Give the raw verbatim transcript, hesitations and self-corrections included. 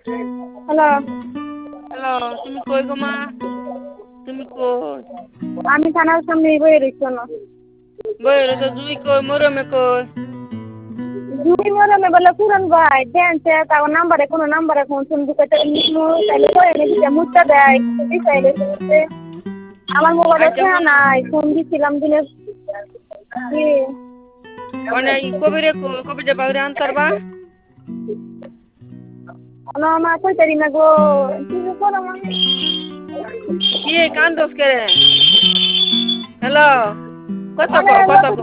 Hello. Hello, তুমি কই গো মা? তুমি কই? আমি থানার সামনেই বইয়ে রইছি শোনো। বইয়ে রইছো, জুই কই? মরমে কই? জুই মরমে বলে পুরন ভাই দেনছে তাও নাম্বারে কোনো নাম্বারে ফোন শুন দিতে নিমু তাইলে কই এনে দিতে মুচ্ছা দেয় দিছে এলে আমার মোবাইলে আচ্ছা ফোন শোনো, নাই ফোন দিছিলাম দিনে কি মানে এই কবিরে কই? কবিরে বাউরে আনতারবা? না মা কইতারি না গো কি করো মা কি কান্দোস কে? হ্যালো, কথা মানে কও, কথা লোক কও।